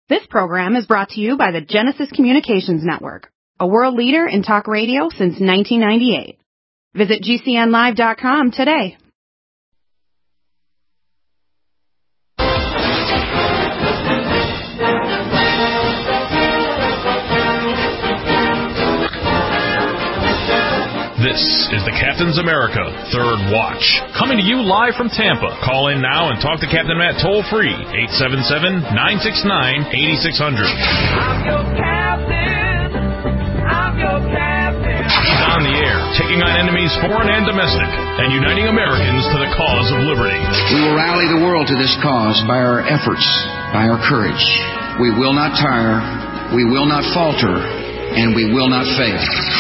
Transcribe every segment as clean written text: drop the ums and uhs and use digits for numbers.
This program is brought to you by the Genesis Communications Network, a world leader in talk radio since 1998. Visit GCNlive.com today. This is the Captain's America Third Watch, coming to you live from Tampa. Call in now and talk to Captain Matt toll-free, 877-969-8600. I'm your captain. I'm your captain. He's on the air, taking on enemies foreign and domestic, and uniting Americans to the cause of liberty. We will rally the world to this cause by our efforts, by our courage. We will not tire, we will not falter, and we will not fail.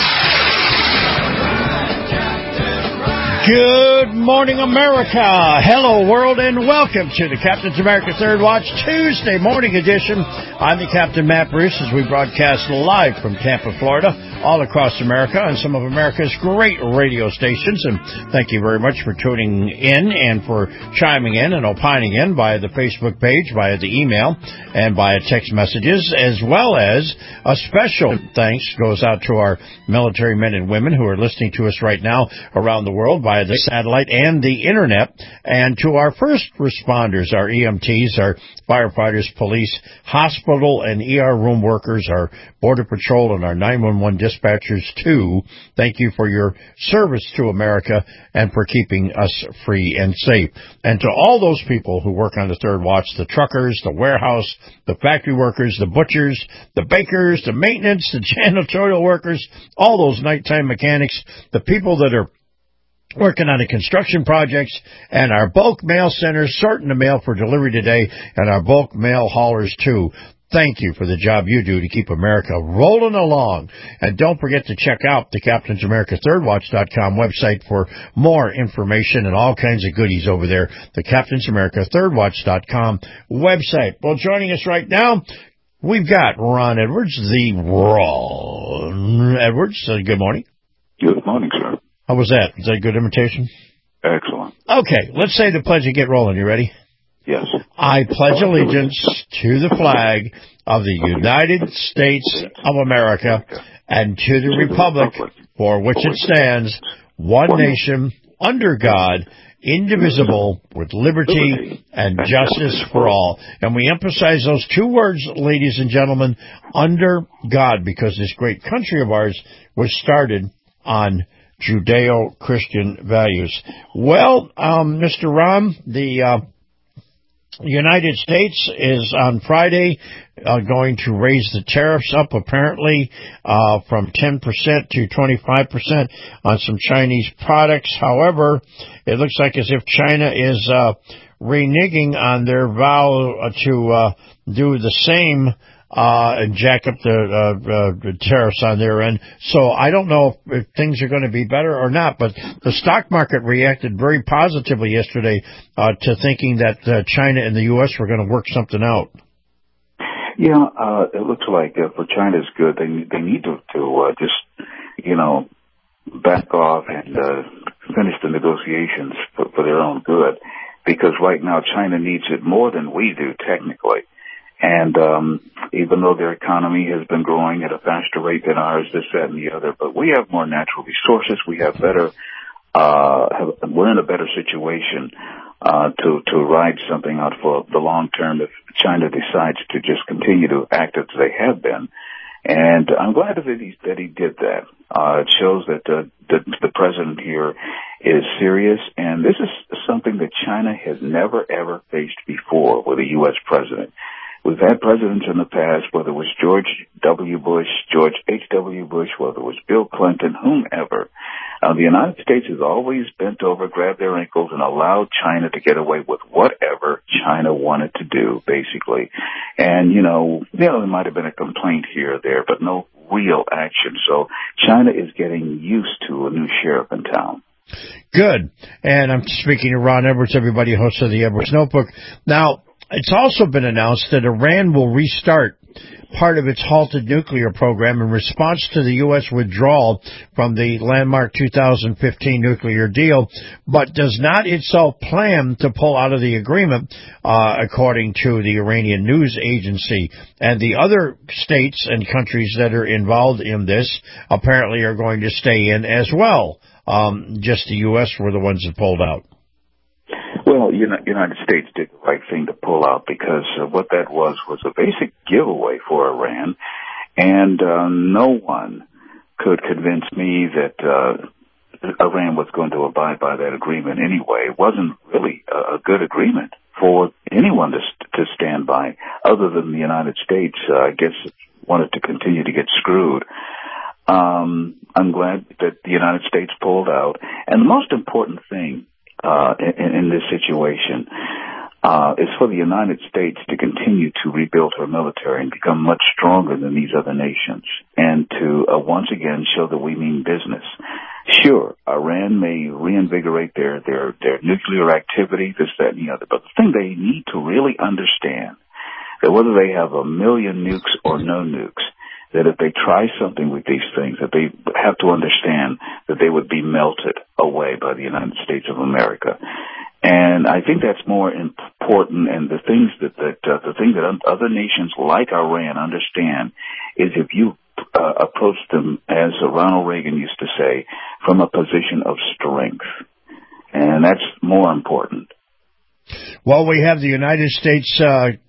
Good morning, America. Hello, world, and welcome to the Captain's America Third Watch Tuesday morning edition. I'm the Captain Matt Bruce as we broadcast live from Tampa, Florida, all across America and some of America's great radio stations. And thank you very much for tuning in and for chiming in and opining in via the Facebook page, via the email, and via text messages, as well as a special thanks goes out to our military men and women who are listening to us right now around the world via the satellite and the internet, and to our first responders, our EMTs, our firefighters, police, hospital and ER room workers, our Border Patrol and our 911 dispatchers too. Thank you for your service to America and for keeping us free and safe. And to all those people who work on the Third Watch, the truckers, the warehouse, the factory workers, the butchers, the bakers, the maintenance, the janitorial workers, all those nighttime mechanics, the people that are working on the construction projects, and our bulk mail centers sorting the mail for delivery today, and our bulk mail haulers too. Thank you for the job you do to keep America rolling along. And don't forget to check out the CaptainsAmericaThirdWatch.com website for more information and all kinds of goodies over there. The CaptainsAmericaThirdWatch.com website. Well, joining us right now, we've got Ron Edwards, the Ron Edwards. Good morning. Good morning, sir. How was that? Was that a good imitation? Excellent. Okay, let's say the pledge and get rolling. You ready? Yes. I pledge allegiance to the flag of the United States of America and to the republic for which it stands, one nation, under God, indivisible, with liberty and justice for all. And we emphasize those two words, ladies and gentlemen, under God, because this great country of ours was started on Judeo-Christian values. Well, Mr. Ron, the United States is on Friday going to raise the tariffs up apparently from 10% to 25% on some Chinese products. However, it looks like as if China is reneging on their vow to do the same and jack up the tariffs on their end. So I don't know if things are going to be better or not, but the stock market reacted very positively yesterday to thinking that China and the U.S. were going to work something out. Yeah, it looks like for China's good, they need to just, back off and finish the negotiations for their own good, because right now China needs it more than we do technically. And even though their economy has been growing at a faster rate than ours, this, that, and the other, but we have more natural resources. We have better, we're in a better situation to ride something out for the long term if China decides to just continue to act as they have been. And I'm glad that he did that. It shows that the president here is serious, and this is something that China has never, ever faced before with a U.S. president. We've had presidents in the past, whether it was George W. Bush, George H.W. Bush, whether it was Bill Clinton, whomever. The United States has always bent over, grabbed their ankles, and allowed China to get away with whatever China wanted to do, basically. And, there might have been a complaint here or there, but no real action. So China is getting used to a new sheriff in town. Good. And I'm speaking to Ron Edwards, everybody, host of the Edwards Notebook. Now, it's also been announced that Iran will restart part of its halted nuclear program in response to the U.S. withdrawal from the landmark 2015 nuclear deal, but does not itself plan to pull out of the agreement, according to the Iranian news agency. And the other states and countries that are involved in this apparently are going to stay in as well. Just the U.S. were the ones that pulled out. Well, United States did the right thing to pull out because what that was a basic giveaway for Iran, and no one could convince me that Iran was going to abide by that agreement anyway. It wasn't really a good agreement for anyone to stand by, other than the United States, I guess, wanted to continue to get screwed. I'm glad that the United States pulled out, and the most important thing in this situation is for the United States to continue to rebuild her military and become much stronger than these other nations, and to once again show that we mean business. Sure, Iran may reinvigorate their nuclear activity, this, that, and the other, but the thing they need to really understand, that whether they have 1 million nukes or no nukes, that if they try something with these things, that they have to understand that they would be melted away by the United States of America. And I think that's more important. And the thing that other nations like Iran understand is if you approach them, as Ronald Reagan used to say, from a position of strength, and that's more important. Well, we have the United States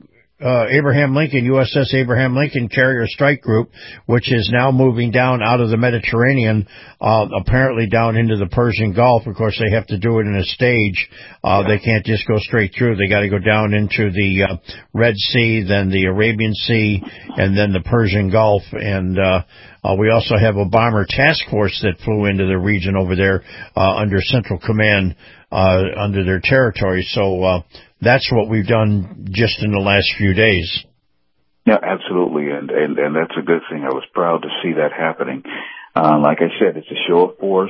Abraham Lincoln, USS Abraham Lincoln Carrier Strike Group, which is now moving down out of the Mediterranean, apparently down into the Persian Gulf. Of course, they have to do it in a stage. They can't just go straight through. They got to go down into the Red Sea, then the Arabian Sea, and then the Persian Gulf. And we also have a bomber task force that flew into the region over there under Central Command, under their territory. So that's what we've done just in the last few days. Yeah, absolutely, and that's a good thing. I was proud to see that happening. Like I said, it's a show of force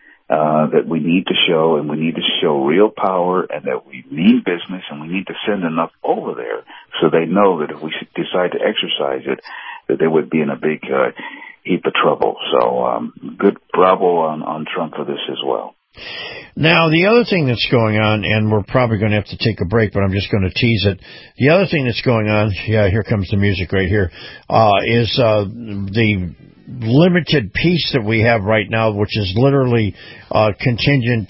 that we need to show, and we need to show real power, and that we mean business, and we need to send enough over there so they know that if we decide to exercise it, that they would be in a big heap of trouble. So good bravo on Trump for this as well. Now, the other thing that's going on, and we're probably going to have to take a break, but I'm just going to tease it. The other thing that's going on, here comes the music right here, is the limited peace that we have right now, which is literally contingent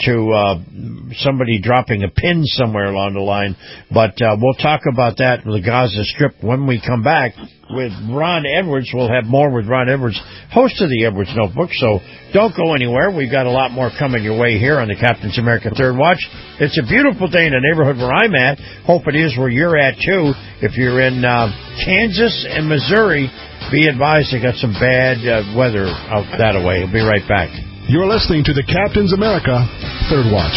to somebody dropping a pin somewhere along the line. But we'll talk about that with the Gaza Strip when we come back with Ron Edwards. We'll have more with Ron Edwards, host of the Edwards Notebook. So don't go anywhere. We've got a lot more coming your way here on the Captain's America Third Watch. It's a beautiful day in the neighborhood where I'm at. Hope it is where you're at, too. If you're in Kansas and Missouri, be advised they got some bad weather out that way. We'll be right back. You're listening to the Captain's America Third Watch.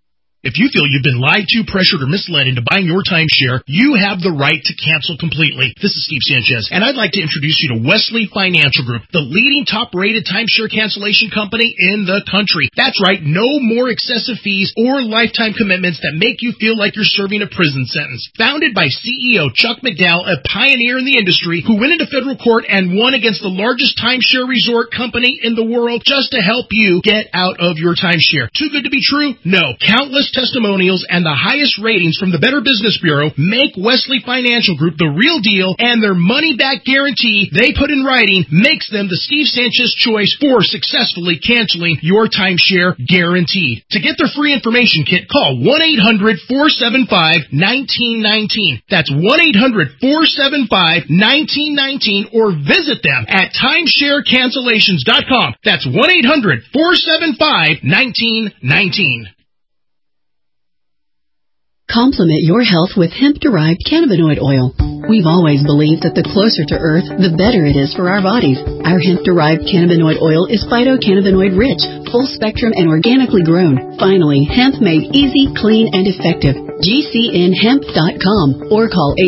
If you feel you've been lied to, pressured, or misled into buying your timeshare, you have the right to cancel completely. This is Steve Sanchez, and I'd like to introduce you to Wesley Financial Group, the leading top-rated timeshare cancellation company in the country. That's right, no more excessive fees or lifetime commitments that make you feel like you're serving a prison sentence. Founded by CEO Chuck McDowell, a pioneer in the industry who went into federal court and won against the largest timeshare resort company in the world just to help you get out of your timeshare. Too good to be true? No. Countless testimonials and the highest ratings from the Better Business Bureau make Wesley Financial Group the real deal, and their money-back guarantee they put in writing makes them the Steve Sanchez choice for successfully canceling your timeshare guaranteed. To get their free information kit, call 1-800-475-1919. That's 1-800-475-1919, or visit them at timesharecancellations.com. That's 1-800-475-1919. Complement your health with hemp-derived cannabinoid oil. We've always believed that the closer to Earth, the better it is for our bodies. Our hemp-derived cannabinoid oil is phytocannabinoid-rich, full-spectrum, and organically grown. Finally, hemp made easy, clean, and effective. GCNhemp.com or call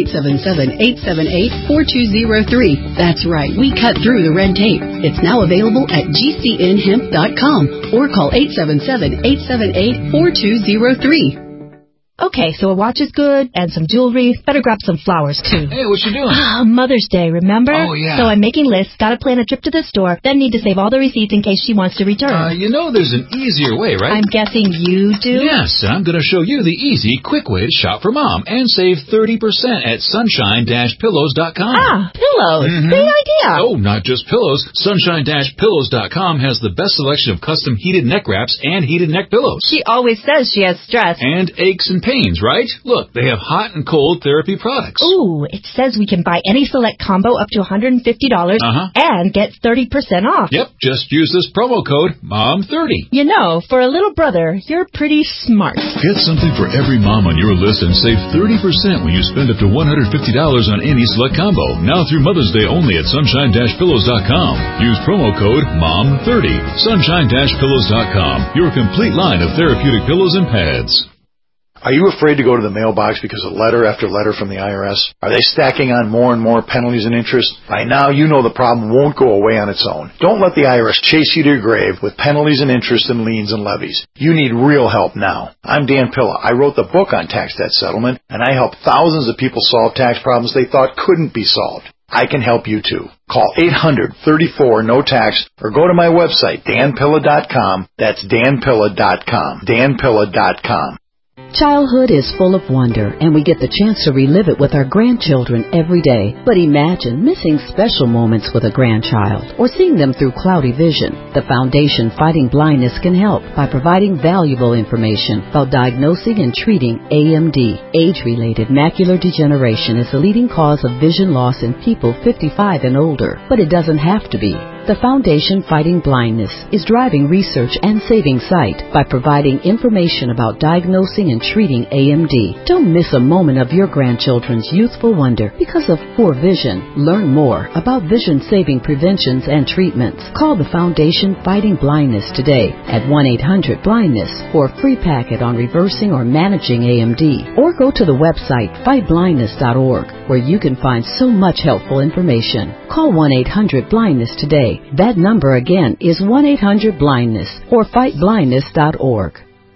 877-878-4203. That's right, we cut through the red tape. It's now available at GCNhemp.com or call 877-878-4203. Okay, so a watch is good, and some jewelry. Better grab some flowers, too. Hey, what you doing? Mother's Day, remember? Oh, yeah. So I'm making lists, gotta plan a trip to the store, then need to save all the receipts in case she wants to return. You know there's an easier way, right? I'm guessing you do? Yes, and I'm going to show you the easy, quick way to shop for Mom and save 30% at sunshine-pillows.com. Pillows. Mm-hmm. Great idea. Oh, not just pillows. Sunshine-pillows.com has the best selection of custom heated neck wraps and heated neck pillows. She always says she has stress. And aches and pains, right? Look, they have hot and cold therapy products. Ooh, it says we can buy any select combo up to $150 and get 30% off. Yep, just use this promo code MOM30. You know, for a little brother, you're pretty smart. Get something for every mom on your list and save 30% when you spend up to $150 on any select combo. Now through Mother's Day only at sunshine-pillows.com. Use promo code MOM30. Sunshine-pillows.com. Your complete line of therapeutic pillows and pads. Are you afraid to go to the mailbox because of letter after letter from the IRS? Are they stacking on more and more penalties and interest? By now, you know the problem won't go away on its own. Don't let the IRS chase you to your grave with penalties and interest and liens and levies. You need real help now. I'm Dan Pilla. I wrote the book on tax debt settlement, and I help thousands of people solve tax problems they thought couldn't be solved. I can help you too. Call 800-34-NO-TAX or go to my website, danpilla.com. That's danpilla.com. danpilla.com. Childhood is full of wonder, and we get the chance to relive it with our grandchildren every day. But imagine missing special moments with a grandchild or seeing them through cloudy vision. The Foundation Fighting Blindness can help by providing valuable information about diagnosing and treating AMD. Age-related macular degeneration is the leading cause of vision loss in people 55 and older, but it doesn't have to be. The Foundation Fighting Blindness is driving research and saving sight by providing information about diagnosing and treating AMD. Don't miss a moment of your grandchildren's youthful wonder because of poor vision. Learn more about vision-saving preventions and treatments. Call the Foundation Fighting Blindness today at 1-800-BLINDNESS for a free packet on reversing or managing AMD. Or go to the website fightblindness.org where you can find so much helpful information. Call 1-800-BLINDNESS today. That number again is 1-800-BLINDNESS or fightblindness.org.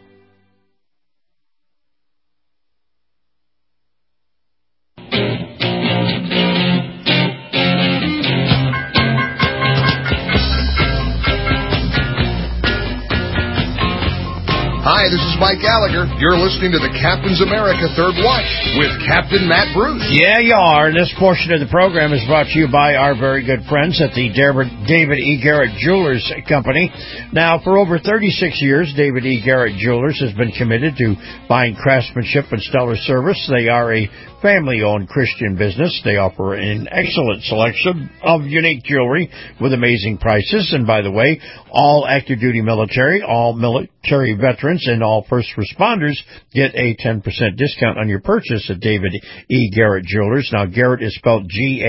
Hi, this is Mike Gallagher. You're listening to the Captain's America Third Watch with Captain Matt Bruce. Yeah, you are. This portion of the program is brought to you by our very good friends at the David E. Garrett Jewelers Company. Now, for over 36 years, David E. Garrett Jewelers has been committed to buying craftsmanship and stellar service. They are a family-owned Christian business. They offer an excellent selection of unique jewelry with amazing prices. And by the way, all active duty military, all military veterans, and all first responders get a 10% discount on your purchase at David E. Garrett Jewelers. Now, Garrett is spelled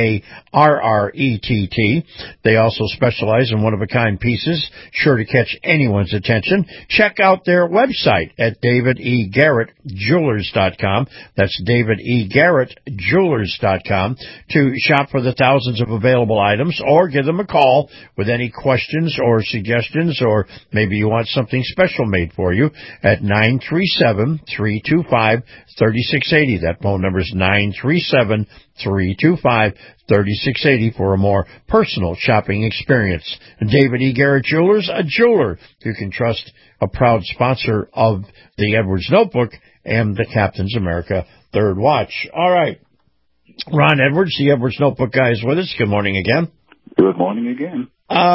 Garrett. They also specialize in one-of-a-kind pieces, sure to catch anyone's attention. Check out their website at davidegarrettjewelers.com. That's davidegarrettjewelers.com to shop for the thousands of available items, or give them a call with any questions or suggestions, or maybe you want something special made for you at 937-325-3680. That phone number is 937-325-3680 for a more personal shopping experience. David E. Garrett Jewelers, a jeweler you can trust, a proud sponsor of the Edwards Notebook and the Captain's America Third Watch. All right. Ron Edwards, the Edwards Notebook guy, is with us. Good morning again. Good morning again.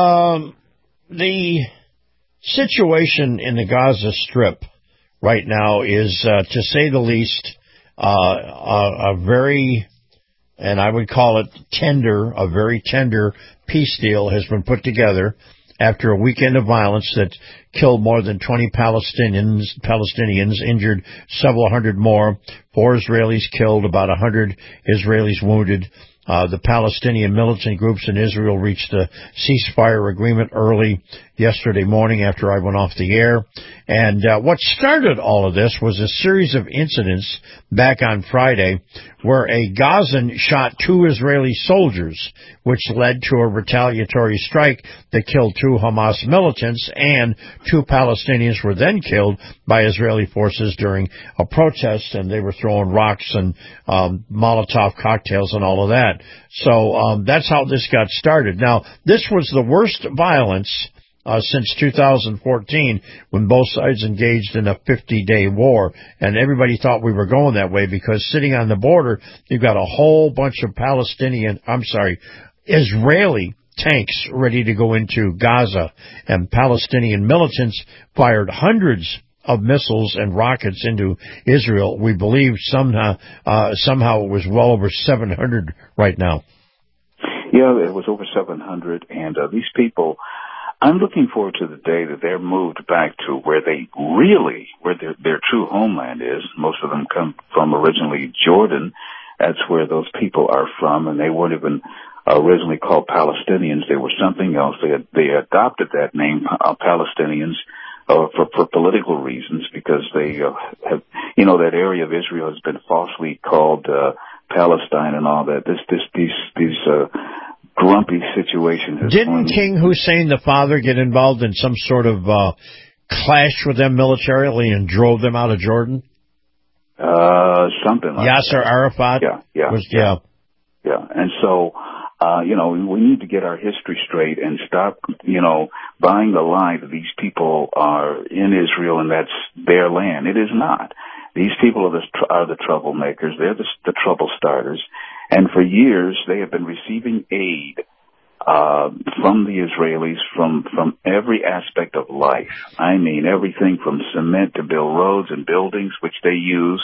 The situation in the Gaza Strip right now is, to say the least, a very, and I would call it a very tender peace deal has been put together after a weekend of violence that killed more than 20 Palestinians, injured several hundred more, 4 Israelis killed, about 100 Israelis wounded. The Palestinian militant groups in Israel reached a ceasefire agreement early yesterday morning after I went off the air. And what started all of this was a series of incidents back on Friday where a Gazan shot 2 Israeli soldiers, which led to a retaliatory strike that killed 2 Hamas militants, and 2 Palestinians were then killed by Israeli forces during a protest, and they were throwing rocks and Molotov cocktails and all of that. So that's how this got started. Now, this was the worst violence since 2014, when both sides engaged in a 50-day war, and everybody thought we were going that way because sitting on the border, you've got a whole bunch of Israeli tanks ready to go into Gaza, and Palestinian militants fired hundreds of missiles and rockets into Israel. We believe somehow it was well over 700 right now. Yeah, it was over 700, and these people, I'm looking forward to the day that they're moved back to where their true homeland is. Most of them come from originally Jordan. That's where those people are from, and they weren't even originally called Palestinians. They were something else. They adopted that name, Palestinians, for political reasons, because they have, that area of Israel has been falsely called Palestine and all that. These grumpy situation. Didn't King Hussein, the father, get involved in some sort of clash with them militarily and drove them out of Jordan? Something like Yasser that. Arafat? Yeah. And so, we need to get our history straight and stop, buying the lie that these people are in Israel and that's their land. It is not. These people are the troublemakers. They're the trouble starters. And for years, they have been receiving aid from the Israelis from every aspect of life. I mean, everything from cement to build roads and buildings, which they use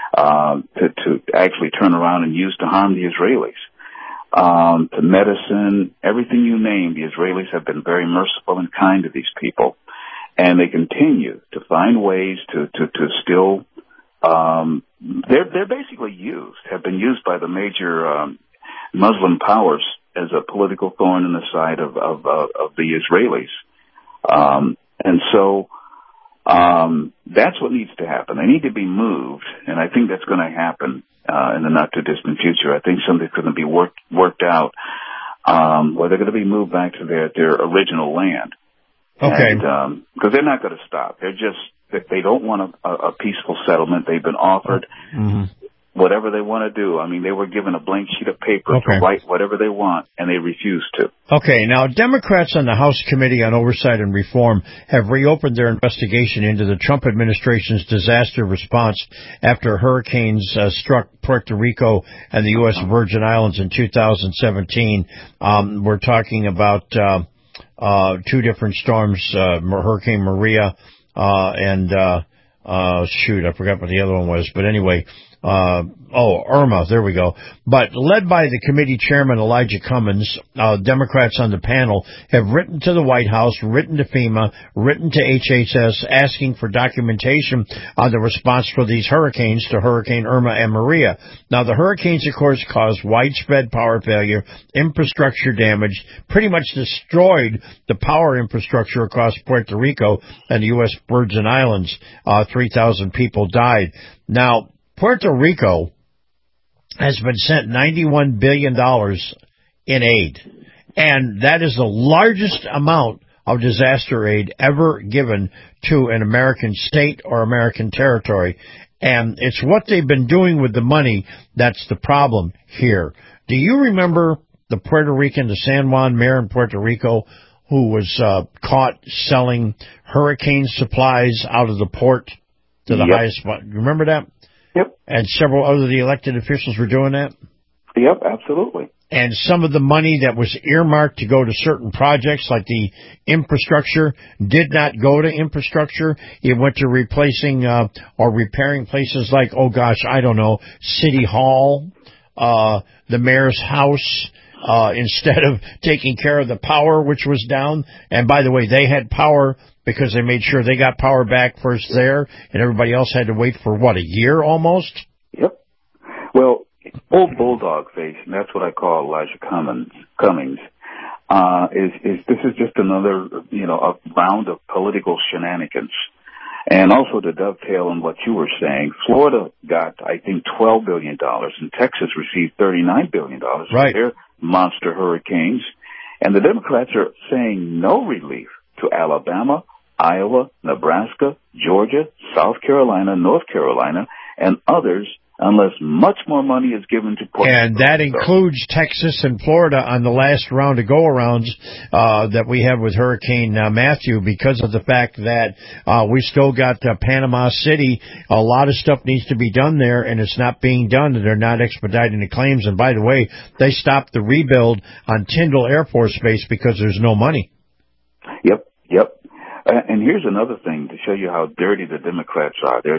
to actually turn around and use to harm the Israelis. To medicine, everything you name, the Israelis have been very merciful and kind to these people. And they continue to find ways to still they're basically have been used by the major Muslim powers as a political thorn in the side of the Israelis. And so that's what needs to happen. They need to be moved, and I think that's going to happen in the not-too-distant future. I think something's going to be worked out where they're going to be moved back to their original land. Okay. Because they're not going to stop. They don't want a peaceful settlement. They've been offered whatever they want to do. I mean, they were given a blank sheet of paper to write whatever they want, and they refused to. Okay, now Democrats on the House Committee on Oversight and Reform have reopened their investigation into the Trump administration's disaster response after hurricanes struck Puerto Rico and the U.S. Virgin Islands in 2017. We're talking about 2 different storms, Hurricane Maria and I forgot what the other one was, but anyway, Irma, there we go. But led by the committee chairman, Elijah Cummings, Democrats on the panel have written to the White House, written to FEMA, written to HHS, asking for documentation on the response for these hurricanes to Hurricane Irma and Maria. Now, the hurricanes, of course, caused widespread power failure, infrastructure damage, pretty much destroyed the power infrastructure across Puerto Rico and the U.S. Virgin Islands. 3,000 people died. Now, Puerto Rico has been sent $91 billion in aid, and that is the largest amount of disaster aid ever given to an American state or American territory. And it's what they've been doing with the money that's the problem here. Do you remember the Puerto Rican, the San Juan mayor in Puerto Rico, who was caught selling hurricane supplies out of the port to the highest spot? You remember that? Yep. And several other the elected officials were doing that? Yep, absolutely. And some of the money that was earmarked to go to certain projects, like the infrastructure, did not go to infrastructure. It went to replacing or repairing places like, City Hall, the mayor's house, instead of taking care of the power, which was down. And by the way, they had power because they made sure they got power back first there, and everybody else had to wait for, a year almost? Yep. Well, old bulldog face, and that's what I call Elijah Cummings. This is just another, a round of political shenanigans. And also to dovetail on what you were saying, Florida got, I think, $12 billion, and Texas received $39 billion for their monster hurricanes. And the Democrats are saying no relief to Alabama, Iowa, Nebraska, Georgia, South Carolina, North Carolina, and others unless much more money is given to Puerto Rico. And that includes Texas and Florida on the last round of go-arounds that we have with Hurricane Matthew, because of the fact that we still got Panama City. A lot of stuff needs to be done there, and it's not being done, and they're not expediting the claims. And by the way, they stopped the rebuild on Tyndall Air Force Base because there's no money. Yep. And here's another thing to show you how dirty the Democrats are. They're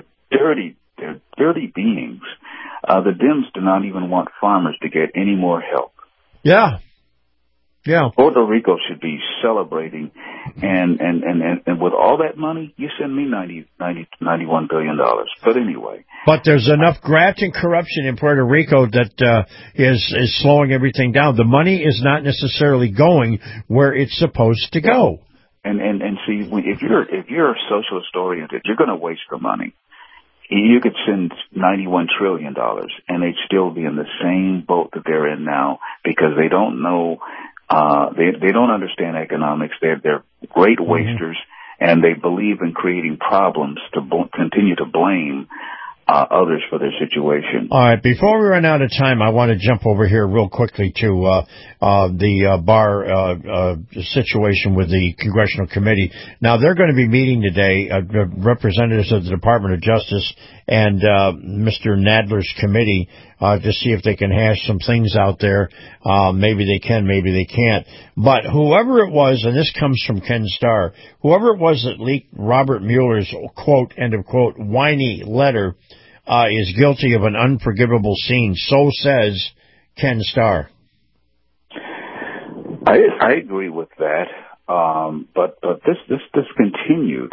dirty beings. The Dems do not even want farmers to get any more help. Yeah. Puerto Rico should be celebrating, and with all that money, you send me $91 billion. But anyway. But there's enough graft and corruption in Puerto Rico that is slowing everything down. The money is not necessarily going where it's supposed to go. And see, if you're socialist oriented, you're going to waste the money. You could send $91 trillion, and they'd still be in the same boat that they're in now, because they don't know, they don't understand economics. They're great wasters, and they believe in creating problems to continue to blame others for their situation. All right, before we run out of time, I want to jump over here real quickly to the Barr situation with the Congressional Committee. Now, they're going to be meeting today, representatives of the Department of Justice and Mr. Nadler's committee, to see if they can hash some things out there. Maybe they can, maybe they can't. But whoever it was, and this comes from Ken Starr, whoever it was that leaked Robert Mueller's, quote, end of quote, whiny letter, is guilty of an unforgivable sin. So says Ken Starr. I agree with that. But this continued.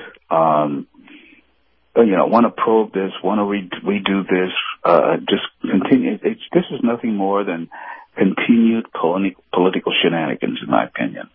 Want to probe this, want to redo this, just continue. This is nothing more than continued political shenanigans, in my opinion.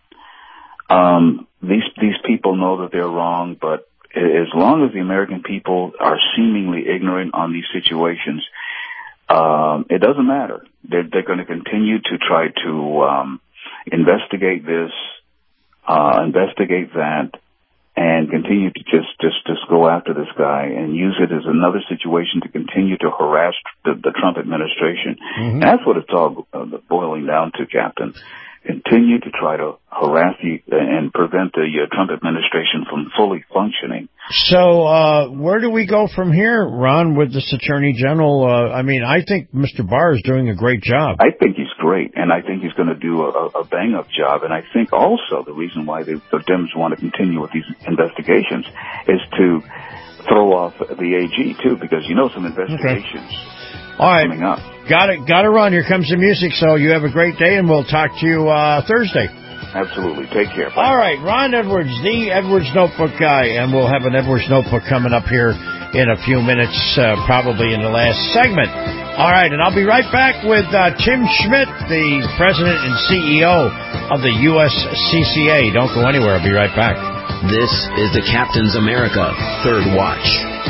These people know that they're wrong, but as long as the American people are seemingly ignorant on these situations, it doesn't matter. They're going to continue to try to investigate this, investigate that, and continue to just go after this guy and use it as another situation to continue to harass the Trump administration. Mm-hmm. That's what it's all boiling down to, Captain. Continue to try to harass and prevent the Trump administration from fully functioning. So where do we go from here, Ron, with this Attorney General? I think Mr. Barr is doing a great job. I think he's great, and I think he's going to do a bang-up job. And I think also the reason why the Dems want to continue with these investigations is to throw off the AG, too, because some investigations coming up. Got to run. Here comes the music. So you have a great day, and we'll talk to you Thursday. Absolutely. Take care. Bye. All right, Ron Edwards, the Edwards Notebook guy, and we'll have an Edwards Notebook coming up here in a few minutes, probably in the last segment. All right, and I'll be right back with Tim Schmidt, the president and CEO of the USCCA. Don't go anywhere. I'll be right back. This is the Captain's America Third Watch.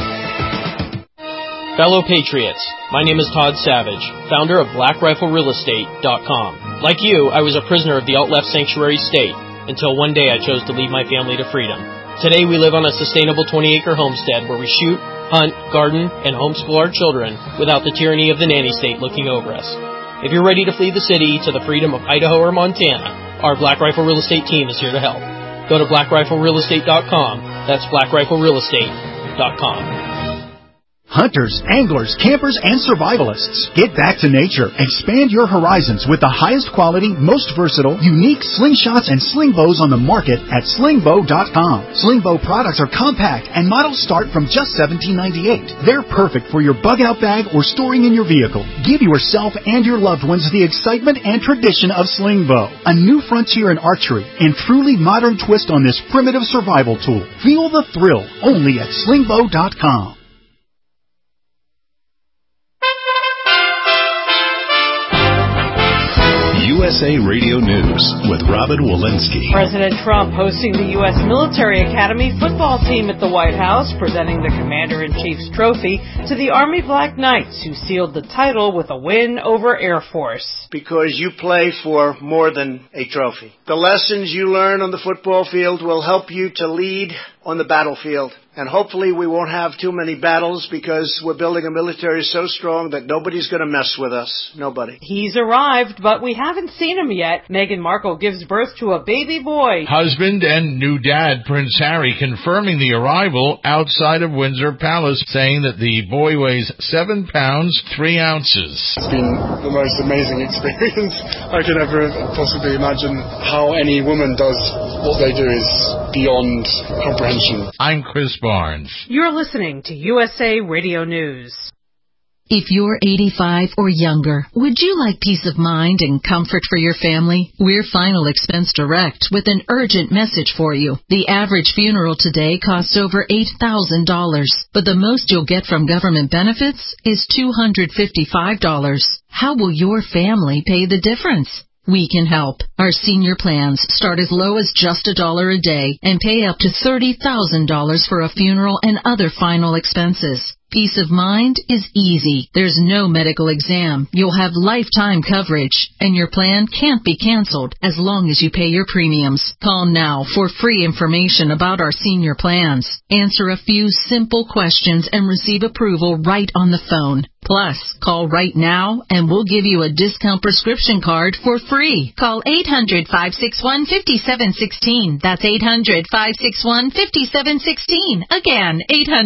Fellow Patriots, my name is Todd Savage, founder of BlackRifleRealEstate.com. Like you, I was a prisoner of the alt-left sanctuary state until one day I chose to lead my family to freedom. Today we live on a sustainable 20-acre homestead where we shoot, hunt, garden, and homeschool our children without the tyranny of the nanny state looking over us. If you're ready to flee the city to the freedom of Idaho or Montana, our Black Rifle Real Estate team is here to help. Go to BlackRifleRealEstate.com. That's BlackRifleRealEstate.com. Hunters, anglers, campers, and survivalists. Get back to nature. Expand your horizons with the highest quality, most versatile, unique slingshots and sling bows on the market at slingbow.com. Sling bow products are compact and models start from just $17.98. They're perfect for your bug out bag or storing in your vehicle. Give yourself and your loved ones the excitement and tradition of sling bow. A new frontier in archery and truly modern twist on this primitive survival tool. Feel the thrill only at slingbow.com. USA Radio News with Robin Walensky. President Trump hosting the U.S. Military Academy football team at the White House, presenting the Commander-in-Chief's trophy to the Army Black Knights, who sealed the title with a win over Air Force. Because you play for more than a trophy. The lessons you learn on the football field will help you to lead on the battlefield. And hopefully we won't have too many battles because we're building a military so strong that nobody's going to mess with us. Nobody. He's arrived, but we haven't seen him yet. Meghan Markle gives birth to a baby boy. Husband and new dad, Prince Harry, confirming the arrival outside of Windsor Palace, saying that the boy weighs 7 pounds, 3 ounces. It's been the most amazing experience I could ever possibly imagine. How any woman does what they do is beyond comprehension. I'm Chris Barnes. You're listening to USA Radio News. If you're 85 or younger, would you like peace of mind and comfort for your family? We're Final Expense Direct with an urgent message for you. The average funeral today costs over $8,000, but the most you'll get from government benefits is $255. How will your family pay the difference? We can help. Our senior plans start as low as just $1 a day and pay up to $30,000 for a funeral and other final expenses. Peace of mind is easy. There's no medical exam. You'll have lifetime coverage, and your plan can't be canceled as long as you pay your premiums. Call now for free information about our senior plans. Answer a few simple questions and receive approval right on the phone. Plus, call right now and we'll give you a discount prescription card for free. Call 800-561-5716. That's 800-561-5716. Again,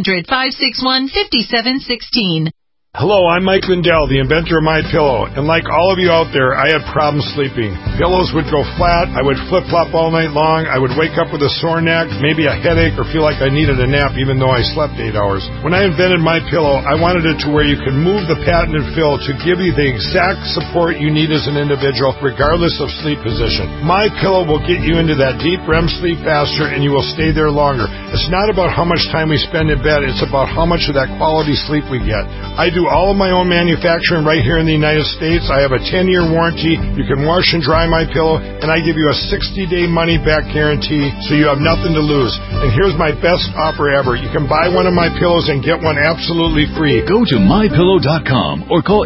800-561-5716. Hello, I'm Mike Lindell, the inventor of MyPillow, and like all of you out there, I had problems sleeping. Pillows would go flat, I would flip-flop all night long, I would wake up with a sore neck, maybe a headache, or feel like I needed a nap even though I slept 8 hours. When I invented MyPillow, I wanted it to where you could move the patented fill to give you the exact support you need as an individual, regardless of sleep position. MyPillow will get you into that deep REM sleep faster, and you will stay there longer. It's not about how much time we spend in bed, it's about how much of that quality sleep we get. I do all of my own manufacturing right here in the United States. I have a 10-year warranty. You can wash and dry my pillow, and I give you a 60-day money-back guarantee, so you have nothing to lose. And here's my best offer ever. You can buy one of my pillows and get one absolutely free. Go to MyPillow.com or call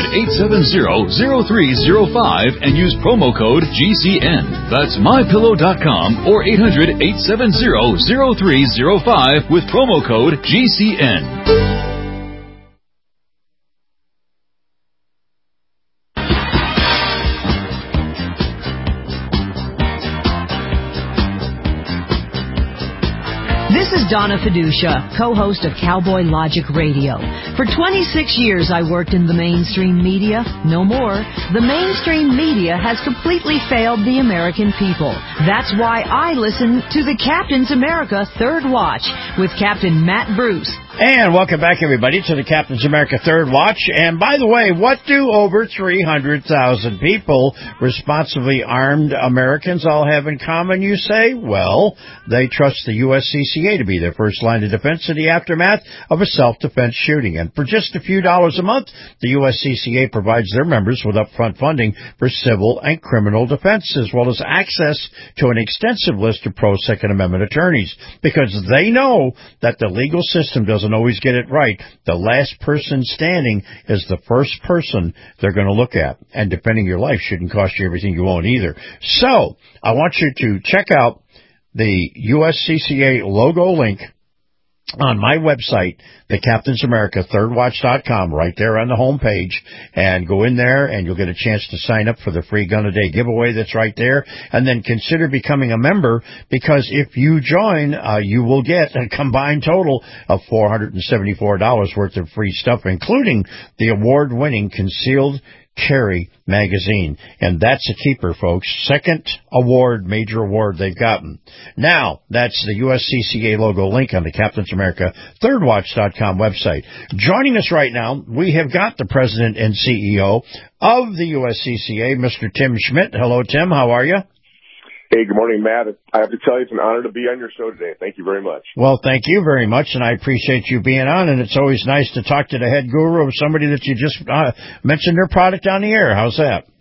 800-870-0305 and use promo code GCN. That's MyPillow.com or 800-870-0305 with promo code GCN. This is Donna Fiducia, co-host of Cowboy Logic Radio. For 26 years, I worked in the mainstream media. No more. The mainstream media has completely failed the American people. That's why I listen to the Captain's America Third Watch with Captain Matt Bruce. And welcome back, everybody, to the Captain's America Third Watch. And by the way, what do over 300,000 people, responsibly armed Americans, all have in common, you say? Well, they trust the USCCA to be their first line of defense in the aftermath of a self-defense shooting. And for just a few dollars a month, the USCCA provides their members with upfront funding for civil and criminal defense, as well as access to an extensive list of pro-Second Amendment attorneys, because they know that the legal system doesn't always get it right. The last person standing is the first person they're going to look at. And defending your life shouldn't cost you everything you own either. So I want you to check out the USCCA logo link on my website, thecaptainsamerica3rdwatch.com, right there on the home page, and go in there and you'll get a chance to sign up for the free gun a day giveaway that's right there, and then consider becoming a member, because if you join, you will get a combined total of $474 worth of free stuff, including the award-winning Concealed Carry magazine. And that's a keeper, folks. Second award, major award they've gotten. Now, that's the USCCA logo link on the Captain's America ThirdWatch.com website. Joining us right now, we have got the president and CEO of the USCCA, Mr. Tim Schmidt. Hello, Tim. How are you? Hey, good morning, Matt. I have to tell you, it's an honor to be on your show today. Thank you very much. Well, thank you very much, and I appreciate you being on, and it's always nice to talk to the head guru of somebody that you just mentioned their product on the air. How's that?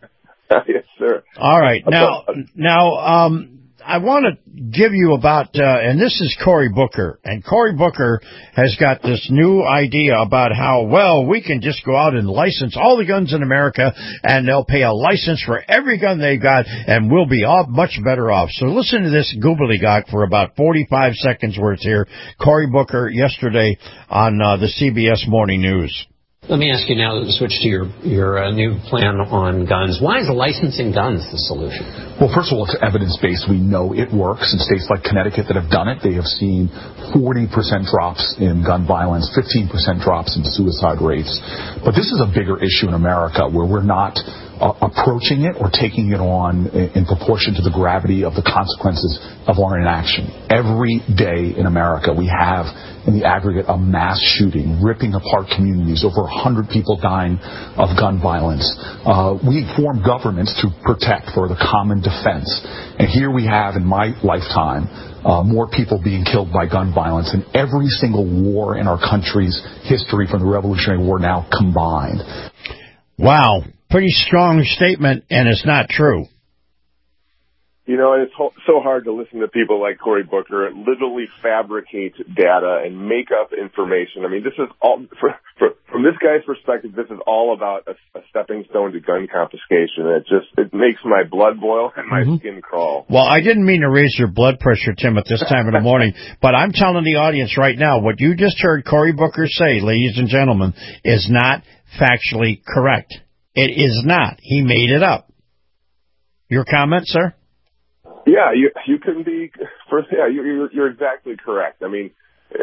Yes, sir. All right. Now, I want to give you about, and this is Cory Booker. And Cory Booker has got this new idea about how, well, we can just go out and license all the guns in America, and they'll pay a license for every gun they got, and we'll be all much better off. So listen to this gobbledygook for about 45 seconds worth here. Cory Booker yesterday on the CBS Morning News. Let me ask you now to switch to your new plan on guns. Why is licensing guns the solution? Well, first of all, it's evidence-based. We know it works. In states like Connecticut that have done it, they have seen 40% drops in gun violence, 15% drops in suicide rates. But this is a bigger issue in America where we're not approaching it or taking it on in proportion to the gravity of the consequences of our inaction. Every day in America, we have, in the aggregate, a mass shooting, ripping apart communities, over 100 people dying of gun violence. We form governments to protect for the common defense. And here we have, in my lifetime, more people being killed by gun violence than every single war in our country's history from the Revolutionary War now combined. Wow. Pretty strong statement, and it's not true. You know, and it's so hard to listen to people like Cory Booker literally fabricate data and make up information. I mean, this is all, from this guy's perspective, this is all about a stepping stone to gun confiscation. It makes my blood boil and my skin crawl. Well, I didn't mean to raise your blood pressure, Tim, at this time of the morning, but I'm telling the audience right now, what you just heard Cory Booker say, ladies and gentlemen, is not factually correct. It is not. He made it up. Your comment, sir? Yeah, you couldn't be. You're exactly correct. I mean,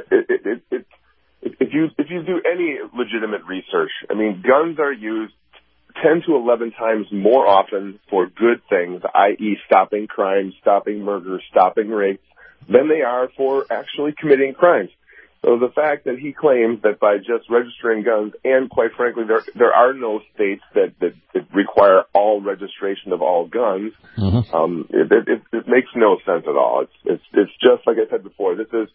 if you do any legitimate research, I mean, guns are used 10 to 11 times more often for good things, i.e., stopping crimes, stopping murders, stopping rapes, than they are for actually committing crimes. So the fact that he claims that by just registering guns, and quite frankly, there are no states that require all registration of all guns, it makes no sense at all. It's just like I said before. This is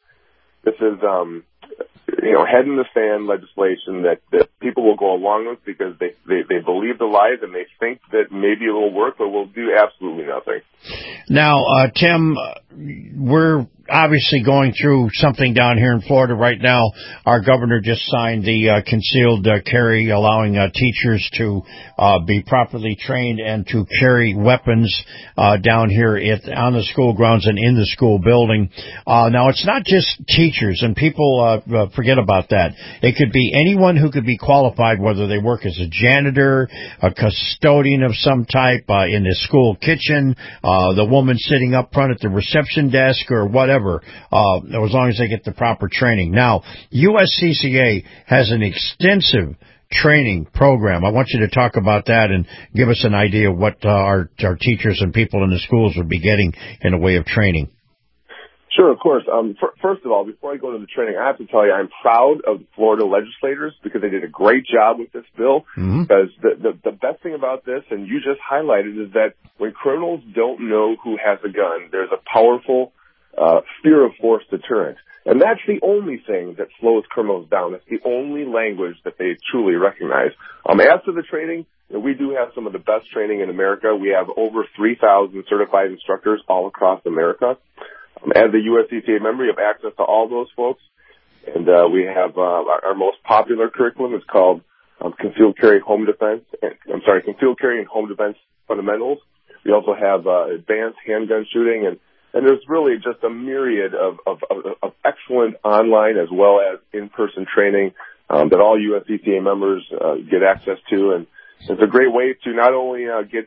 head in the sand legislation that people will go along with because they believe the lies and they think that maybe it will work, but will do absolutely nothing. Now, Tim, we're obviously going through something down here in Florida right now. Our governor just signed the concealed carry, allowing teachers to be properly trained and to carry weapons down here on the school grounds and in the school building. Now, it's not just teachers, and people forget about that. It could be anyone who could be qualified, whether they work as a janitor, a custodian of some type, in the school kitchen, the woman sitting up front at the reception desk or whatever, as long as they get the proper training. Now, USCCA has an extensive training program. I want you to talk about that and give us an idea of what our teachers and people in the schools would be getting in the way of training. Sure, of course. First of all, before I go into the training, I have to tell you I'm proud of the Florida legislators because they did a great job with this bill. Because the best thing about this, and you just highlighted, is that when criminals don't know who has a gun, there's a powerful fear of force deterrent. And that's the only thing that slows criminals down. That's the only language that they truly recognize. As to the training, we do have some of the best training in America. We have over 3,000 certified instructors all across America. As a USCCA member, you have access to all those folks. And we have our most popular curriculum is called Concealed Carry Concealed Carry and Home Defense Fundamentals. We also have advanced handgun shooting, and there's really just a myriad of excellent online as well as in-person training that all USCCA members get access to. And it's a great way to not only get,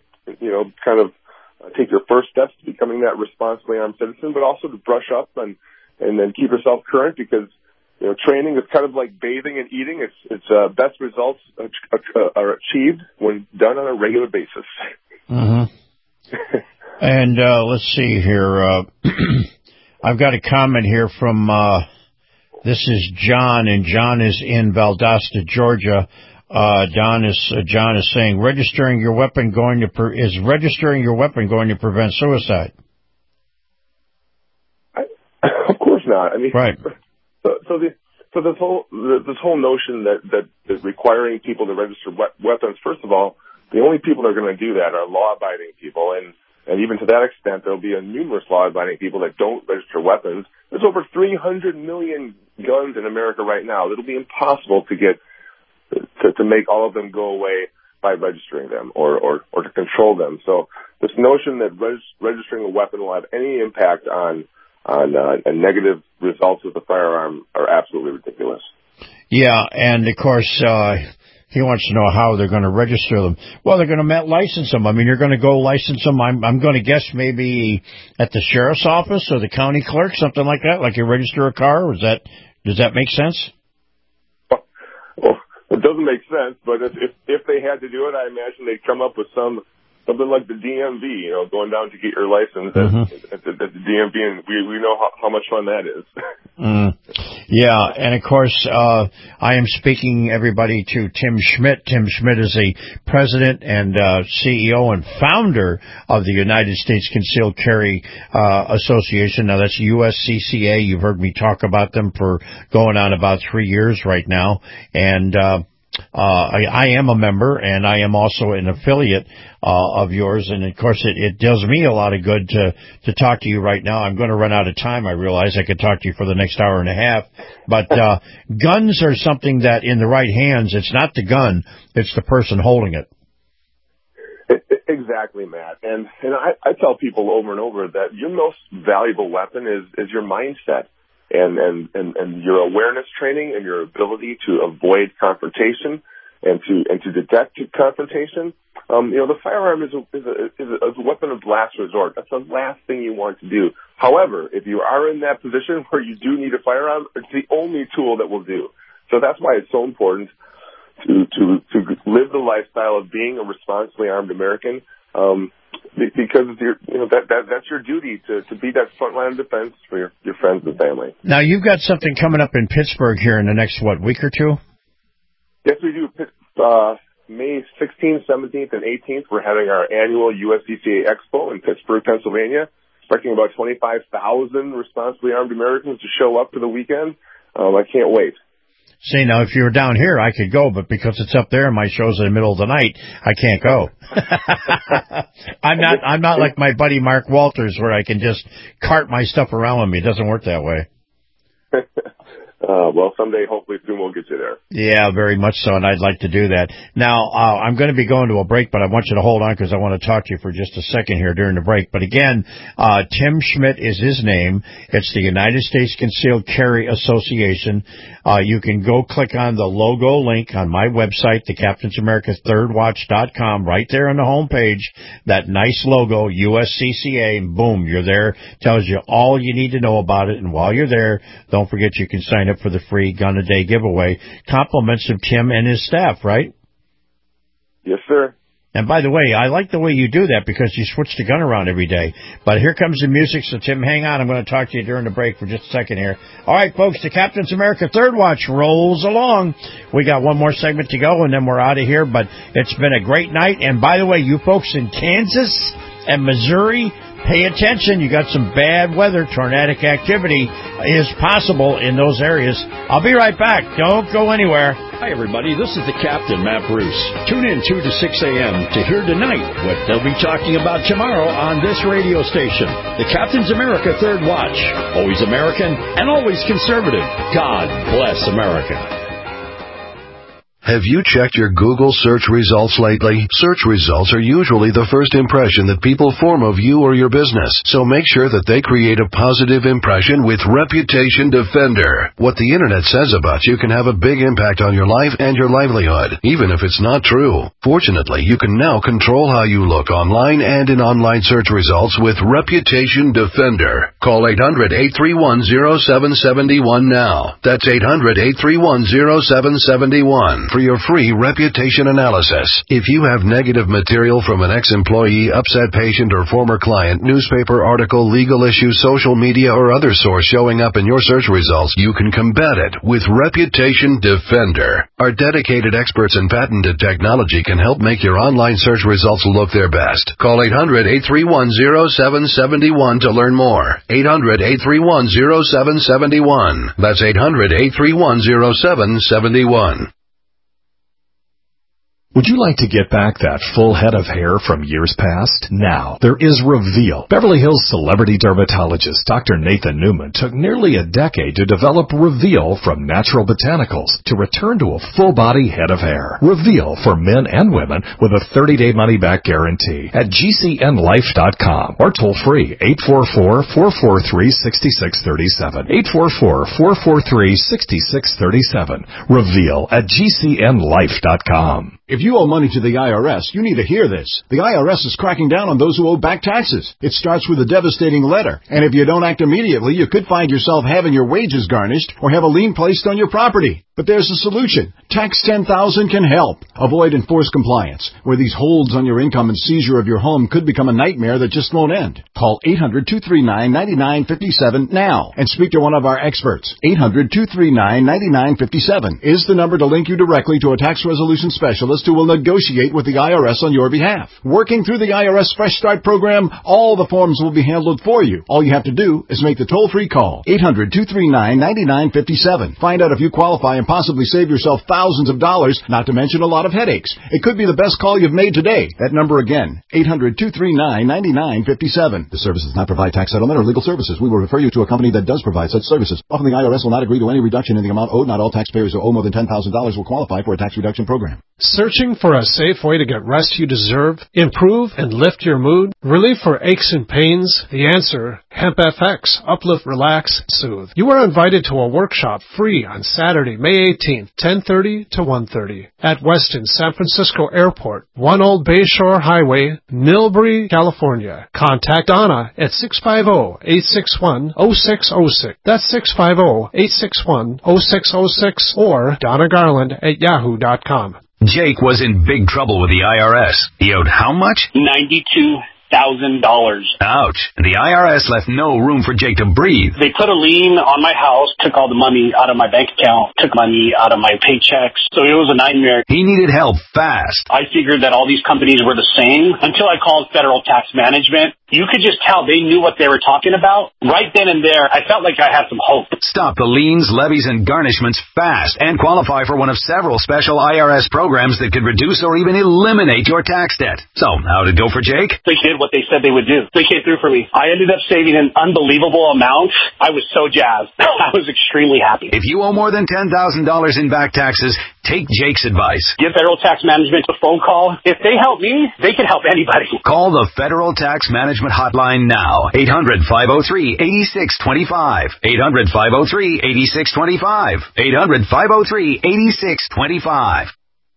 take your first steps to becoming that responsibly armed citizen, but also to brush up and then keep yourself current because, training is kind of like bathing and eating. It's best results are achieved when done on a regular basis. And let's see here. I've got a comment here from this is John, and John is in Valdosta, Georgia. John is saying, registering your weapon going to prevent suicide? Of course not. I mean, right. So this whole notion that requiring people to register weapons. First of all, the only people that are going to do that are law-abiding people, and even to that extent, there'll be numerous law-abiding people that don't register weapons. There's over 300 million guns in America right now. It'll be impossible to get to make all of them go away by registering them or to control them. So this notion that registering a weapon will have any impact on negative results with the firearm are absolutely ridiculous. Yeah, and of course, he wants to know how they're going to register them. Well, they're going to license them. I mean, you're going to go license them. I'm going to guess maybe at the sheriff's office or the county clerk, something like that, like you register a car. Does that make sense? Well, it doesn't make sense, but if they had to do it, I imagine they'd come up with something like the DMV, going down to get your license at the DMV, and we know how much fun that is. Yeah, and of course, I am speaking, everybody, to Tim Schmidt. Tim Schmidt is the president and CEO and founder of the United States Concealed Carry Association. Now, that's USCCA. You've heard me talk about them for going on about 3 years right now, and I am a member, and I am also an affiliate of yours, and of course it does me a lot of good to talk to you right now. I'm going to run out of time. I realize I could talk to you for the next hour and a half, but guns are something that in the right hands, it's not the gun, it's the person holding it. Exactly, Matt. And I tell people over and over that your most valuable weapon is your mindset. And your awareness training and your ability to avoid confrontation and to detect confrontation. The firearm is a weapon of last resort. That's the last thing you want to do. However, if you are in that position where you do need a firearm, it's the only tool that will do. So that's why it's so important to live the lifestyle of being a responsibly armed American. Because that's your duty to be that front line of defense for your friends and family. Now, you've got something coming up in Pittsburgh here in the next, week or two? Yes, we do. May 16th, 17th, and 18th, we're having our annual USCCA Expo in Pittsburgh, Pennsylvania. Expecting about 25,000 responsibly armed Americans to show up for the weekend. I can't wait. See, now, if you were down here, I could go, but because it's up there and my show's in the middle of the night, I can't go. I'm not like my buddy Mark Walters, where I can just cart my stuff around with me. It doesn't work that way. Well, someday, hopefully soon, we'll get you there. Yeah, very much so, and I'd like to do that. Now, I'm going to be going to a break, but I want you to hold on because I want to talk to you for just a second here during the break. But again, Tim Schmidt is his name. It's the United States Concealed Carry Association. You can go click on the logo link on my website, thecaptainsamericathirdwatch.com, right there on the home page, that nice logo, USCCA, and boom, you're there. Tells you all you need to know about it. And while you're there, don't forget you can sign up for the free Gun a Day giveaway. Compliments of Tim and his staff, right? Yes, sir. And by the way, I like the way you do that because you switch the gun around every day. But here comes the music, so Tim, hang on. I'm going to talk to you during the break for just a second here. All right, folks, the Captain's America Third Watch rolls along. We got one more segment to go, and then we're out of here. But it's been a great night. And by the way, you folks in Kansas and Missouri, pay attention. You got some bad weather. Tornadic activity is possible in those areas. I'll be right back. Don't go anywhere. Hi, everybody. This is the Captain, Matt Bruce. Tune in 2 to 6 a.m. to hear tonight what they'll be talking about tomorrow on this radio station. The Captain's America Third Watch. Always American and always conservative. God bless America. Have you checked your Google search results lately? Search results are usually the first impression that people form of you or your business, so make sure that they create a positive impression with Reputation Defender. What the Internet says about you can have a big impact on your life and your livelihood, even if it's not true. Fortunately, you can now control how you look online and in online search results with Reputation Defender. Call 800-831-0771 now. That's 800-831-0771. For your free reputation analysis. If you have negative material from an ex-employee, upset patient, or former client, newspaper article, legal issue, social media, or other source showing up in your search results, you can combat it with Reputation Defender. Our dedicated experts in patented technology can help make your online search results look their best. Call 800-831-0771 to learn more. 800-831-0771. That's 800-831-0771. Would you like to get back that full head of hair from years past? Now, there is Reveal. Beverly Hills celebrity dermatologist Dr. Nathan Newman took nearly a decade to develop Reveal from natural botanicals to return to a full-body head of hair. Reveal for men and women with a 30-day money-back guarantee at GCNlife.com or toll free 844-443-6637. 844-443-6637. Reveal at GCNlife.com. If you owe money to the IRS, you need to hear this. The IRS is cracking down on those who owe back taxes. It starts with a devastating letter, and if you don't act immediately, you could find yourself having your wages garnished or have a lien placed on your property. But there's a solution. Tax 10,000 can help. Avoid enforced compliance, where these holds on your income and seizure of your home could become a nightmare that just won't end. Call 800-239-9957 now and speak to one of our experts. 800-239-9957 is the number to link you directly to a tax resolution specialist who will negotiate with the IRS on your behalf. Working through the IRS Fresh Start program, all the forms will be handled for you. All you have to do is make the toll-free call. 800-239-9957. Find out if you qualify and possibly save yourself thousands of dollars, not to mention a lot of headaches. It could be the best call you've made today. That number again, 800-239-9957. The service does not provide tax settlement or legal services. We will refer you to a company that does provide such services. Often the IRS will not agree to any reduction in the amount owed. Not all taxpayers who owe more than $10,000 will qualify for a tax reduction program. Searching for a safe way to get rest you deserve, improve and lift your mood, relief for aches and pains? The answer, Hemp FX, Uplift, Relax, Soothe. You are invited to a workshop free on Saturday, May 18th, 10:30 to 1:30 at Westin San Francisco Airport, 1 Old Bayshore Highway, Millbury, California. Contact Donna at 650-861-0606. That's 650-861-0606 or Donna Garland at yahoo.com. Jake was in big trouble with the IRS. He owed how much? $92,000. Ouch. The IRS left no room for Jake to breathe. They put a lien on my house, took all the money out of my bank account, took money out of my paychecks. So it was a nightmare. He needed help fast. I figured that all these companies were the same until I called Federal Tax Management. You could just tell they knew what they were talking about. Right then and there, I felt like I had some hope. Stop the liens, levies, and garnishments fast and qualify for one of several special IRS programs that could reduce or even eliminate your tax debt. So, how did it go for Jake? They did what they said they would do. They came through for me. I ended up saving an unbelievable amount. I was so jazzed. I was extremely happy. If you owe more than $10,000 in back taxes, take Jake's advice. Give Federal Tax Management a phone call. If they help me, they can help anybody. Call the Federal Tax Management hotline now. 800-503-8625. 800-503-8625. 800-503-8625.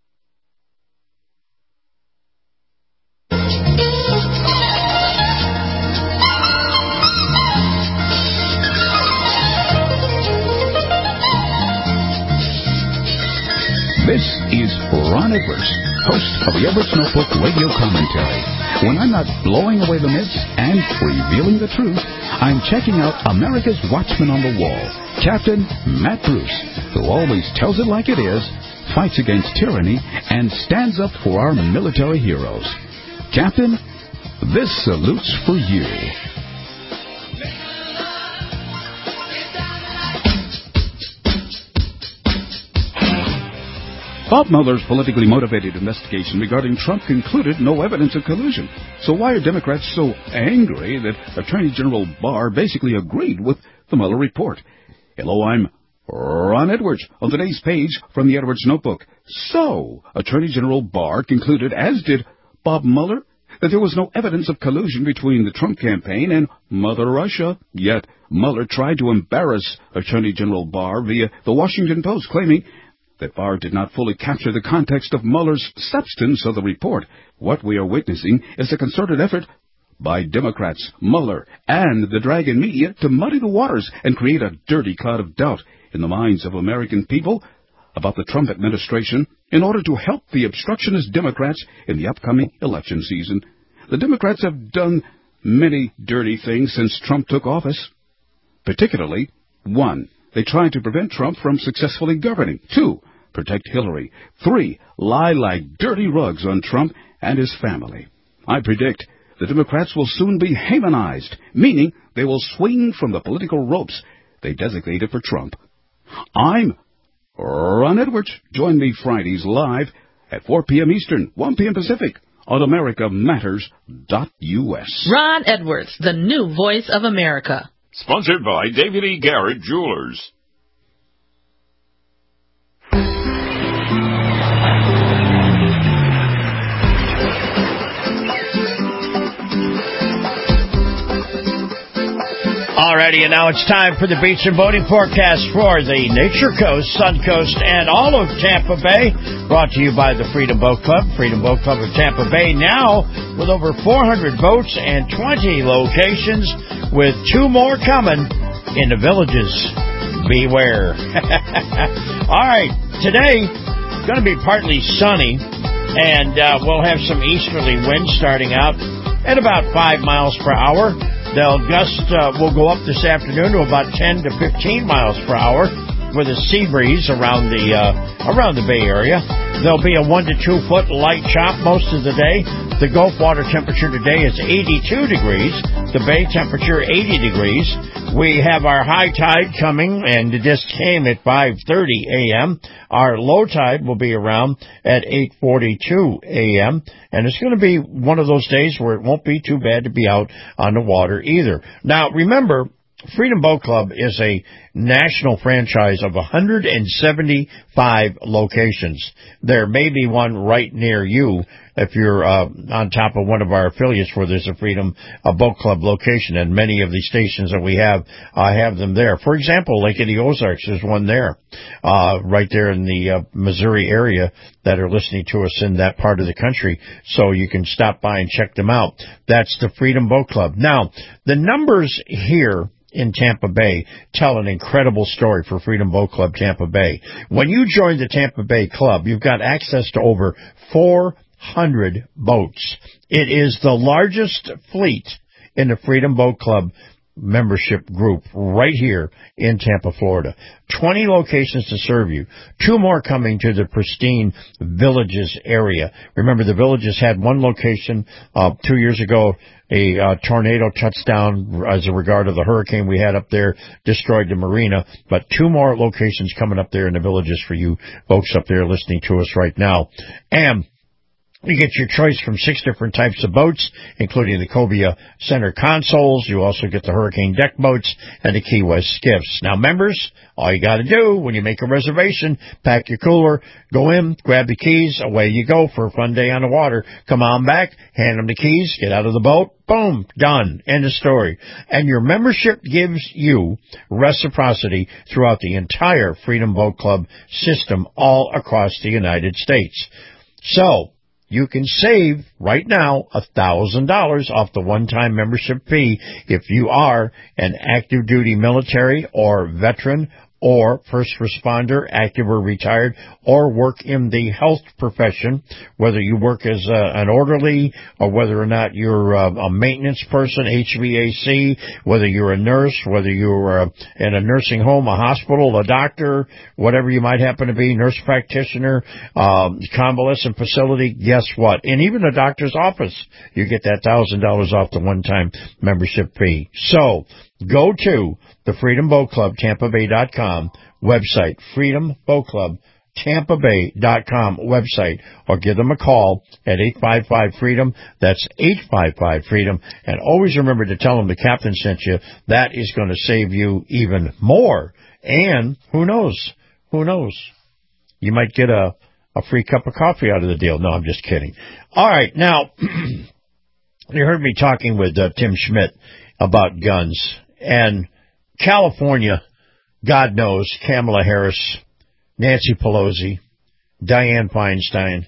This is Ron Edwards, host of the Edwards Notebook radio commentary. When I'm not blowing away the myths and revealing the truth, I'm checking out America's Watchman on the Wall, Captain Matt Bruce, who always tells it like it is, fights against tyranny, and stands up for our military heroes. Captain, this salute's for you. Bob Mueller's politically motivated investigation regarding Trump concluded no evidence of collusion. So why are Democrats so angry that Attorney General Barr basically agreed with the Mueller report? Hello, I'm Ron Edwards on today's page from the Edwards Notebook. So, Attorney General Barr concluded, as did Bob Mueller, that there was no evidence of collusion between the Trump campaign and Mother Russia. Yet, Mueller tried to embarrass Attorney General Barr via the Washington Post, claiming that Barr did not fully capture the context of Mueller's substance of the report. What we are witnessing is a concerted effort by Democrats, Mueller, and the Dragon media to muddy the waters and create a dirty cloud of doubt in the minds of American people about the Trump administration in order to help the obstructionist Democrats in the upcoming election season. The Democrats have done many dirty things since Trump took office. Particularly, 1, they tried to prevent Trump from successfully governing. 2, protect Hillary. 3, lie like dirty rugs on Trump and his family. I predict the Democrats will soon be Hamanized, meaning they will swing from the political ropes they designated for Trump. I'm Ron Edwards. Join me Fridays live at 4 p.m. Eastern, 1 p.m. Pacific on AmericaMatters.us. Ron Edwards, the new voice of America. Sponsored by David E. Garrett Jewelers. Alrighty, and now it's time for the beach and boating forecast for the Nature Coast, Sun Coast, and all of Tampa Bay. Brought to you by the Freedom Boat Club. Freedom Boat Club of Tampa Bay now with over 400 boats and 20 locations, with 2 more coming in the villages. Beware. All right, today going to be partly sunny, and we'll have some easterly winds starting out at about 5 miles per hour. They'll gust will go up this afternoon to about 10 to 15 miles per hour with a sea breeze around the Bay Area. There'll be a 1 to 2 foot light chop most of the day. The Gulf water temperature today is 82 degrees. The Bay temperature 80 degrees. We have our high tide coming, and this came at 5:30 a.m. Our low tide will be around at 8:42 a.m., and it's going to be one of those days where it won't be too bad to be out on the water either. Now, remember, Freedom Boat Club is a national franchise of 175 locations. There may be one right near you if you're on top of one of our affiliates where there's a Freedom Boat Club location, and many of the stations that we have them there. For example, Lake of the Ozarks, there's one there, right there in the Missouri area that are listening to us in that part of the country, so you can stop by and check them out. That's the Freedom Boat Club. Now, the numbers here in Tampa Bay tell an incredible story for Freedom Boat Club Tampa Bay. When you join the Tampa Bay Club, you've got access to over 400 boats. It is the largest fleet in the Freedom Boat Club membership group right here in Tampa, Florida. 20 locations to serve you. 2 more coming to the pristine Villages area. Remember, the Villages had one location 2 years ago. A tornado touchdown as a regard of the hurricane we had up there, destroyed the marina. But 2 more locations coming up there in the Villages for you folks up there listening to us right now. And you get your choice from 6 different types of boats, including the Cobia center consoles. You also get the Hurricane deck boats and the Key West skiffs. Now, members, all you got to do when you make a reservation, pack your cooler, go in, grab the keys, away you go for a fun day on the water. Come on back, hand them the keys, get out of the boat, boom, done, end of story. And your membership gives you reciprocity throughout the entire Freedom Boat Club system all across the United States. So, you can save right now $1,000 off the one-time membership fee if you are an active duty military or veteran or first responder, active or retired, or work in the health profession, whether you work as an orderly or whether or not you're a maintenance person, HVAC, whether you're a nurse, whether you're in a nursing home, a hospital, a doctor, whatever you might happen to be, nurse practitioner, convalescent facility, guess what? And even a doctor's office, you get that $1,000 off the one-time membership fee. So, go to the Freedom Boat Club, TampaBay.com website, Freedom Boat Club, TampaBay.com website, or give them a call at 855-FREEDOM. That's 855-FREEDOM. And always remember to tell them the captain sent you. That is going to save you even more. And who knows? Who knows? You might get a free cup of coffee out of the deal. No, I'm just kidding. All right. Now, you heard me talking with Tim Schmidt about guns. And California, God knows, Kamala Harris, Nancy Pelosi, Dianne Feinstein,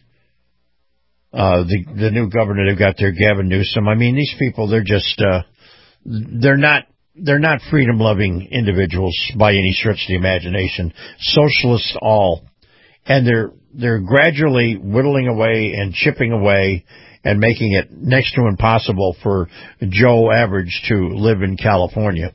the new governor they've got there, Gavin Newsom. I mean, these people, they're just, they're not freedom-loving individuals by any stretch of the imagination. Socialists all. And they're gradually whittling away and chipping away and making it next to impossible for Joe Average to live in California.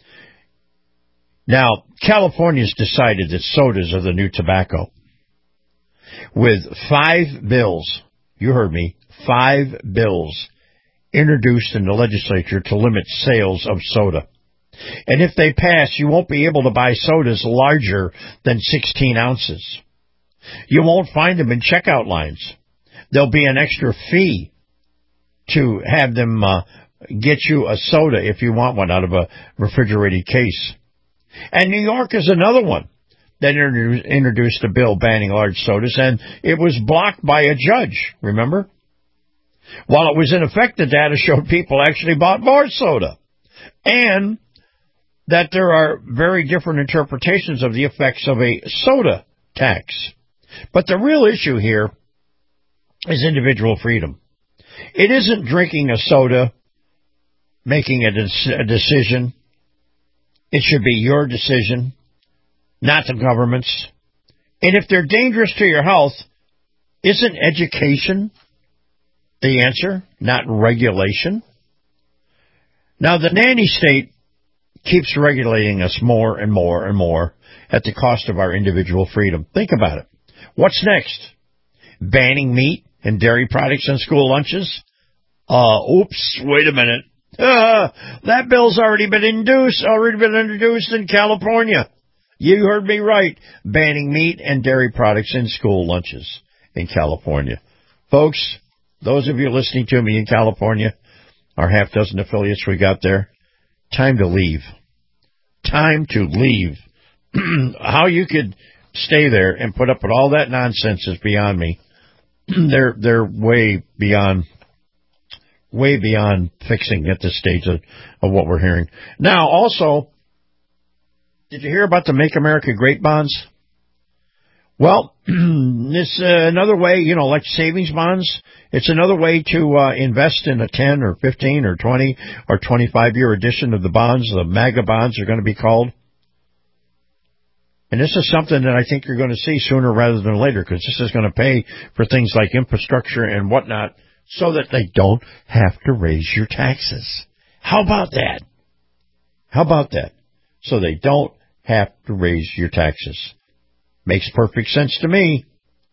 Now, California's decided that sodas are the new tobacco. With 5 bills, you heard me, 5 bills introduced in the legislature to limit sales of soda. And if they pass, you won't be able to buy sodas larger than 16 ounces. You won't find them in checkout lines. There'll be an extra fee to have them get you a soda if you want one out of a refrigerated case. And New York is another one that introduced a bill banning large sodas, and it was blocked by a judge, remember? While it was in effect, the data showed people actually bought more soda. And that there are very different interpretations of the effects of a soda tax. But the real issue here is individual freedom. It isn't drinking a soda, making a decision. It should be your decision, not the government's. And if they're dangerous to your health, isn't education the answer, not regulation? Now, the nanny state keeps regulating us more and more and more at the cost of our individual freedom. Think about it. What's next? Banning meat and dairy products in school lunches? Oops, wait a minute. That bill's already been introduced in California. You heard me right. Banning meat and dairy products in school lunches in California. Folks, those of you listening to me in California, our half dozen affiliates we got there, time to leave. Time to leave. How you could stay there and put up with all that nonsense is beyond me. They're way beyond fixing at this stage of what we're hearing. Now, also, did you hear about the Make America Great bonds? Well, it's another way, like savings bonds. It's another way to invest in a 10 or 15 or 20 or 25-year edition of the bonds. The MAGA bonds are going to be called. And this is something that I think you're going to see sooner rather than later, because this is going to pay for things like infrastructure and whatnot so that they don't have to raise your taxes. How about that? How about that? So they don't have to raise your taxes. Makes perfect sense to me.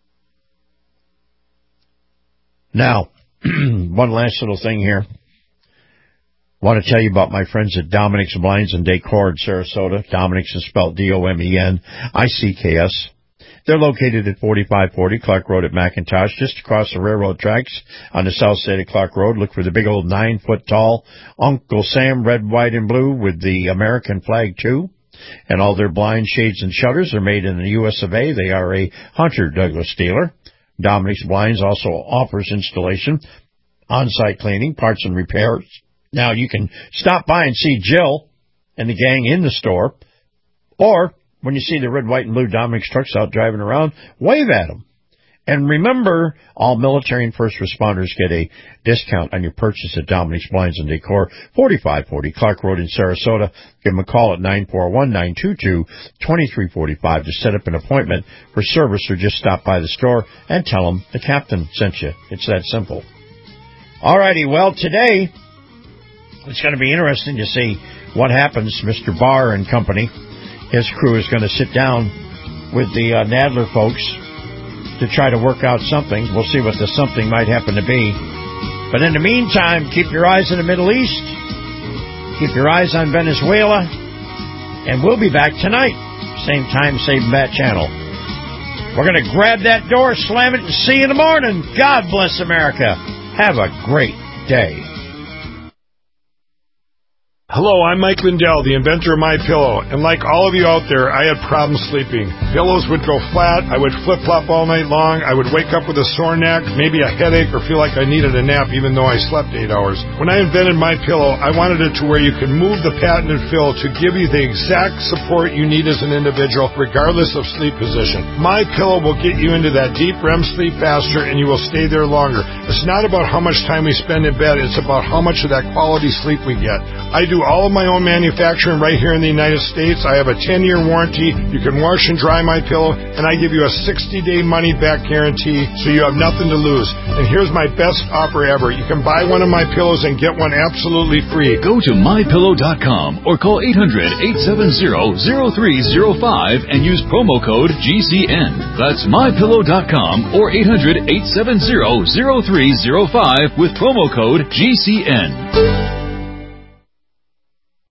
Now, one last little thing here. Want to tell you about my friends at Dominic's Blinds and Decor in Sarasota. Dominic's is spelled Domenick's. They're located at 4540 Clark Road at McIntosh, just across the railroad tracks on the south side of Clark Road. Look for the big old 9-foot-tall Uncle Sam, red, white, and blue with the American flag, too. And all their blinds, shades, and shutters are made in the U.S. of A. They are a Hunter Douglas dealer. Dominic's Blinds also offers installation, on-site cleaning, parts and repairs. Now, you can stop by and see Jill and the gang in the store, or when you see the red, white, and blue Dominic's trucks out driving around, wave at them. And remember, all military and first responders get a discount on your purchase at Dominic's Blinds and Decor, 4540 Clark Road in Sarasota. Give them a call at 941-922-2345 to set up an appointment for service, or just stop by the store and tell them the captain sent you. It's that simple. All righty, well, today it's going to be interesting to see what happens. Mr. Barr and company, his crew is going to sit down with the Nadler folks to try to work out something. We'll see what the something might happen to be. But in the meantime, keep your eyes on the Middle East. Keep your eyes on Venezuela. And we'll be back tonight. Same time, same bat channel. We're going to grab that door, slam it, and see you in the morning. God bless America. Have a great day. Hello, I'm Mike Lindell, the inventor of MyPillow, and like all of you out there, I had problems sleeping. Pillows would go flat, I would flip-flop all night long, I would wake up with a sore neck, maybe a headache, or feel like I needed a nap even though I slept 8 hours. When I invented MyPillow, I wanted it to where you could move the patented fill to give you the exact support you need as an individual, regardless of sleep position. MyPillow will get you into that deep REM sleep faster, and you will stay there longer. It's not about how much time we spend in bed, it's about how much of that quality sleep we get. I do all of my own manufacturing right here in the United States. I have a 10-year warranty. You can wash and dry MyPillow, and I give you a 60-day money-back guarantee, so you have nothing to lose. And here's my best offer ever. You can buy one of my pillows and get one absolutely free. Go to MyPillow.com or call 800-870-0305 and use promo code GCN. That's MyPillow.com or 800-870-0305 with promo code GCN.